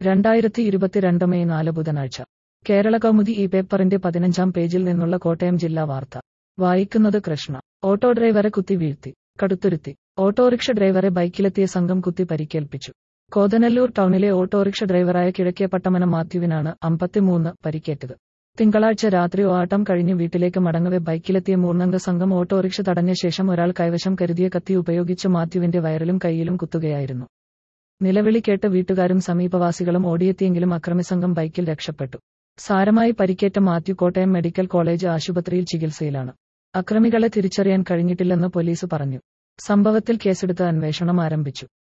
2022 May 4 ബുധനാഴ്ച കേരളകൗമുദി ഈ പേപ്പറിന്റെ 15-ാം പേജിൽ നിന്നുള്ള കോട്ടയം ജില്ലാ വാർത്ത വായിക്കുന്നത് കൃഷ്ണ. ഓട്ടോ ഡ്രൈവറെ കുത്തി വീഴ്ത്തി. കടുത്തുരുത്തി. ഓട്ടോറിക്ഷ ഡ്രൈവറെ ബൈക്കിലെത്തിയ സംഘം കുത്തി പരിക്കേൽപ്പിച്ചു. കോതനല്ലൂർ ടൗണിലെ ഓട്ടോറിക്ഷ ഡ്രൈവറായ കിഴക്കേപ്പട്ടമനം മാത്യുവിനാണ് 53 പരിക്കേറ്റത്. തിങ്കളാഴ്ച രാത്രി ആട്ടം കഴിഞ്ഞ് വീട്ടിലേക്ക് മടങ്ങവെ ബൈക്കിലെത്തിയ മൂന്നംഗ സംഘം ഓട്ടോറിക്ഷ തടഞ്ഞ ശേഷം ഒരാൾ കൈവശം കരുതിയ കത്തി ഉപയോഗിച്ച് മാത്യുവിന്റെ വയറിലും കൈയിലും കുത്തുകയായിരുന്നു. നിലവിളി കേട്ട് വീട്ടുകാരും സമീപവാസികളും ഓടിയെത്തിയെങ്കിലും അക്രമിസംഘം ബൈക്കിൽ രക്ഷപ്പെട്ടു. സാരമായി പരിക്കേറ്റ മാത്യു കോട്ടയം മെഡിക്കൽ കോളേജ് ആശുപത്രിയിൽ ചികിത്സയിലാണ്. അക്രമികളെ തിരിച്ചറിയാൻ കഴിഞ്ഞിട്ടില്ലെന്ന് പോലീസ് പറഞ്ഞു. സംഭവത്തിൽ കേസെടുത്ത് അന്വേഷണം ആരംഭിച്ചു.